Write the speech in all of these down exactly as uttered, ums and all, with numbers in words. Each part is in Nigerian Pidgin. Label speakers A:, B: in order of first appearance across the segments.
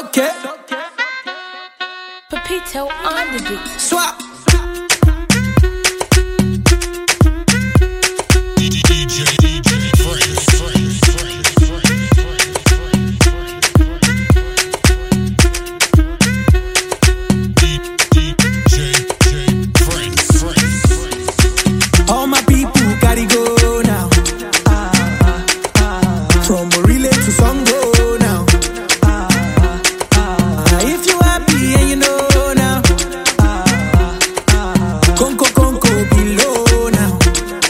A: okay.
B: Pepito on the beat.
A: Swap.
C: D J, D J, Friends, Friends, Friends, Friends, D J, Friends, Friends.
A: All my people gotta go now. From Orile to Songo now. If you happy and you know now. Conco, conco, below now.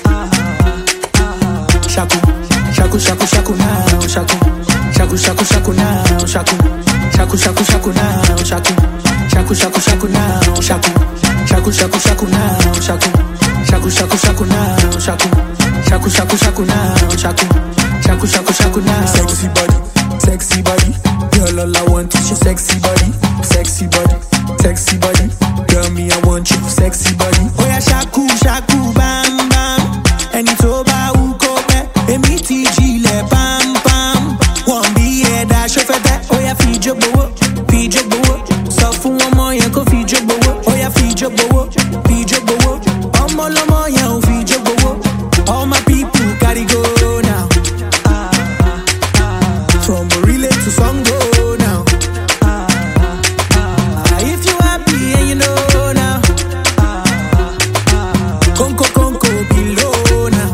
A: Shaku, shaku, shaku, shaku now. Shaku, shaku, shaku, shaku now. Shaku, shaku, shaku, shaku now. Shaku, shaku, shaku, shaku now. Shaku, shaku, shaku, shaku now. Shaku, shaku, shaku, shaku now. Shaku, shaku, shaku, shaku now. Shaku, shaku, shaku, shaku now. Sexy body, sexy body. Girl, all I want is your sexy body, sexy body, sexy body. Girl, me I want you, sexy body. Oh yeah, shaku, shaku, bam, bam. And it's over, who go back? Emi T G le pam pam. One be here, dash off at that. Oh yeah, feed your bowo, feed your bowo. So for one more, yeah, go feed your bowo. Oh yeah, feed your bowo, feed your bowo. Omo lomo, yeah, feed your bowo. All my people gotta go now. From Orile to Songo now. If you happy and you know now. Conco, conco, below now.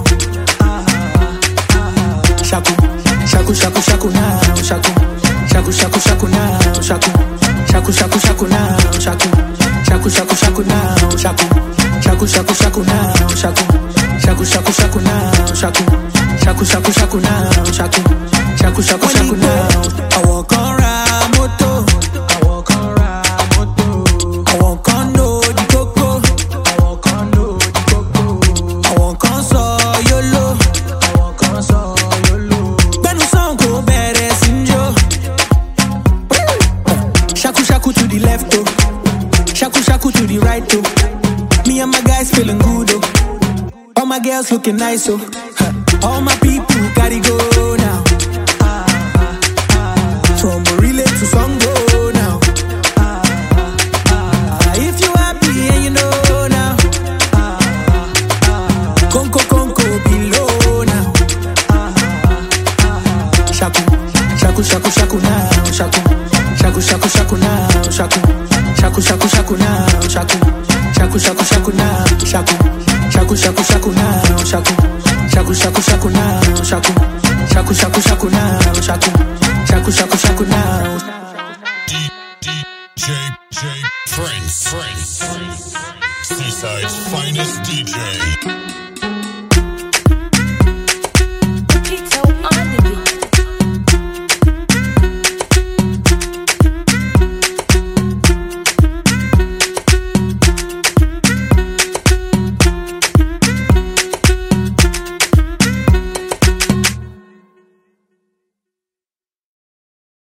A: Shaku, shaku, shaku, shaku now. Shaku, shaku, shaku, shaku now. Shaku, shaku, shaku, shaku now. Shaku, shaku, shaku, shaku now. Shaku, shaku, shaku, shaku now. Shaku, shaku, shaku, shaku now. Shaku, shaku, shaku, shaku now. Shaku, shaku, shaku, shaku now. I walk on Ramoto. I walk on Ramoto. I walk on no di coco. I walk on no di coco. I walk on Soyolo. I walk on Soyolo. Benu song go bere sinjo. Shaku shaku to the left oh. Shaku shaku to the right oh. Me and my guys feeling good oh. All my girls looking nice oh. All my people gotta go now. From Orile to Songo now. If you happy and you know now. Conco, conco, below now. Shaku, shaku, shaku, shaku now. Shaku, shaku, shaku, shaku now. Shaku, shaku, shaku, shaku now. Shaku, shaku, shaku, shaku now. Shaku, shaku, shaku, shaku now. Shaku, shaku, shaku, shaku now. Shaku, shaku, shaku, shaku now. Shaku, shaku, shaku, shaku now.
C: D J, J, Friends, Friends, Seaside's finest D J.